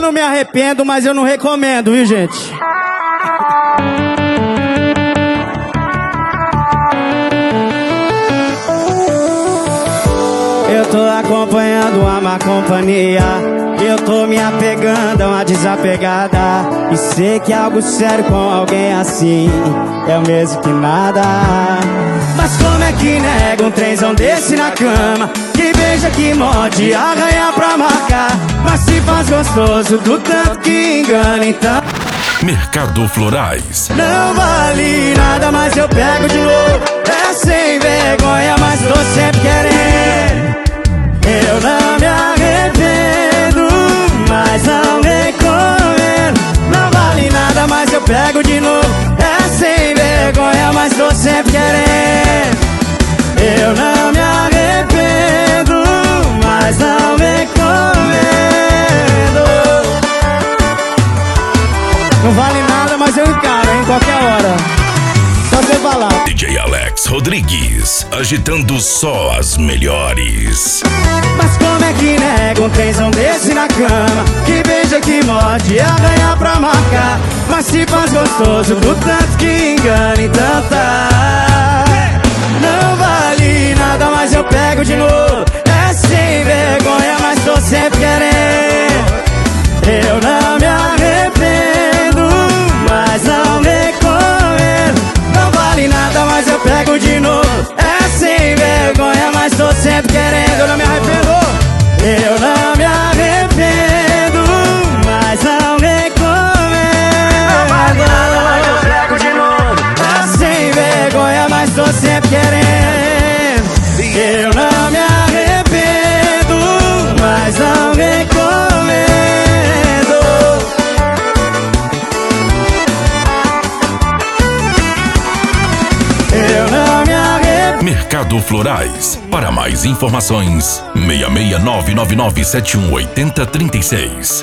não me arrependo, mas eu não recomendo, viu, gente? Eu tô acompanhando uma má companhia. Eu tô me apegando a uma desapegada. E sei que algo sério com alguém assim é o mesmo que nada. Mas como é que nega um trenzão desse na cama? Que beija, que morde, arranha pra marcar. Mas se faz gostoso do tanto que engana, então Mercado Florais. não vale nada, mas eu pego de novo. É sem vergonha, mas tô sempre querendo. Eu não me arrependo, mas não recomendo. Não vale nada, mas eu pego de novo. É sem vergonha, mas tô sempre querendo. Eu não me arrependo, mas não recomendo. Não vale nada, mas eu encaro, em qualquer hora. Só você falar. DJ Alex Rodrigues, agitando só as melhores. Mas como é que nega um trenzão desse na cama? Que beija, que morde, arranha pra marcar. Mas se faz gostoso do tanto que engana, então tá. Não vale nada, mas eu pego de novo. É sem vergonha, mas tô sempre querendo. Eu não me arrependo, mas não recomendo. Não vale nada, mas eu pego de novo. É sem vergonha, mas tô sempre querendo. Eu não me arrependo. Eu não me arrependo, mas não recomendo. Não vale nada, mas eu pego de novo. É sem vergonha, mas tô sempre querendo. Eu não me arrependo, mas não recomendo. Eu não me arrependo. Mercado Florais. Para mais informações, 66999718036.